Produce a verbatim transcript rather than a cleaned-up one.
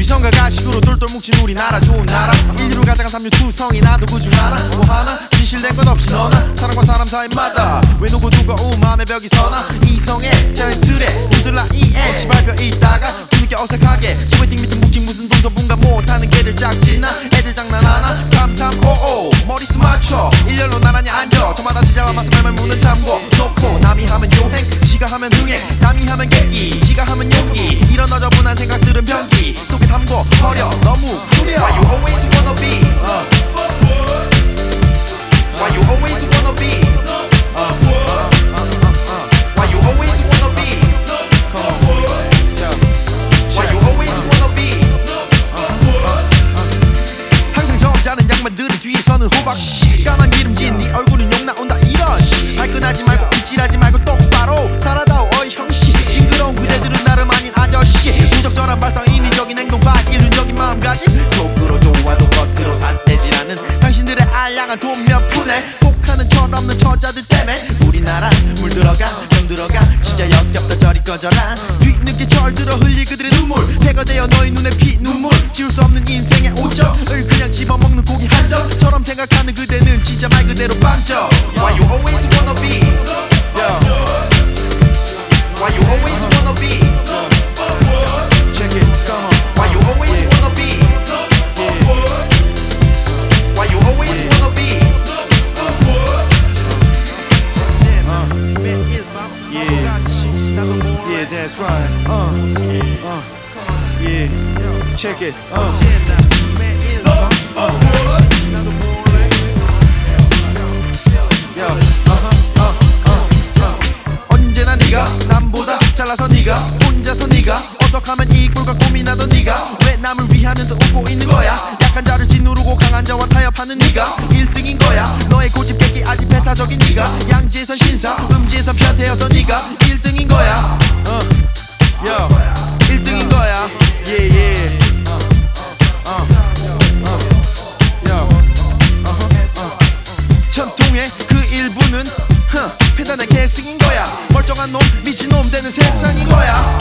이성과 가식으로 똘똘 뭉친 우리나라 좋은 나라. 인류로 가장한 삼류투성이 나도 그중 하나. 뭐 하나 진실된 것 없이 너나 사람과 사람 사이마다 왜 누구 두고운 마음의 벽이 서나. 이성에 자연스레 누들라 이에 지발벼 있다가 뒤늦게 어색하게 소개팅 밑에 묵힌 무슨 동서분가 못하는 개들 짝지나 애들 장난하나. 삼삼오오 머리스 맞춰 일렬로 나란히 앉아 저마다 지자마마서 말말 무는 참고 놓고 남이 하면 요행 지가 하면 흥행 남이 하면 개기 지가 하면 용기 이런 어저분한 생각들은 변기 속에 담고 버려 너무 후려. Why you always wanna be uh. Why you always wanna be uh. Uh, uh, uh, uh. Why you always wanna be Come on yeah. Why you always wanna be uh, uh, uh. 항상 점잖은 양반들은 뒤에서는 호박 까만 기름진 네 얼굴은 욕 나온다 이런 발끈하지 말고 움찔하지 말고 똑바로 살아다오 어이 형씨. 징그러운 그대들은 나름 아닌 아저씨. 무적절한 발상 인위적인 행동 바일륜적인 마음가짐 속으로 좋아도 겉으로 산떼질하는 당신들의 알량한 돈 몇 푼에 혹하는 철없는 처자들 때문에 우리나라 물들어가 병들어가 진짜 역겹다 저리 꺼져라. 뒤늦게 절들어 흘릴 그들의 눈물 배가 되어 너의 눈에 피 눈물 지울 수 없는 인생의 오점을 그냥 집어먹는 고기 한 점처럼 생각하는 그대는 진짜 말 그대로 빵점. Why you always wanna be yeah. Why you always wanna be Check it, come on. Why you always yeah. wanna be yeah. Why you always yeah. wanna be uh. Yeah. Yeah, that's right. Uh. Uh. Yeah. Check it. Uh. 언제나 네가 남보다 잘나서 네가 혼자서 네가 어떡하면 이꼴과 고민하던 네가 왜 남을 위하는 듯 웃고 있는 거야. 약한 자를 짓누르고 강한 자와 타협하는 네가 일 등인 거야. 너의 고집 객기 아직 배타적인 네가 양지에선 신사 음지에선 편태였던 네가 일 등인 거야. 어, 요, 일 등인 거야. Yeah, yeah. 어, 어, 어, 요, 어, 어. 전통의 그 일부는 huh, 패단의 계승인 거야. 멀쩡한 놈 미친놈 되는 세상인 거야.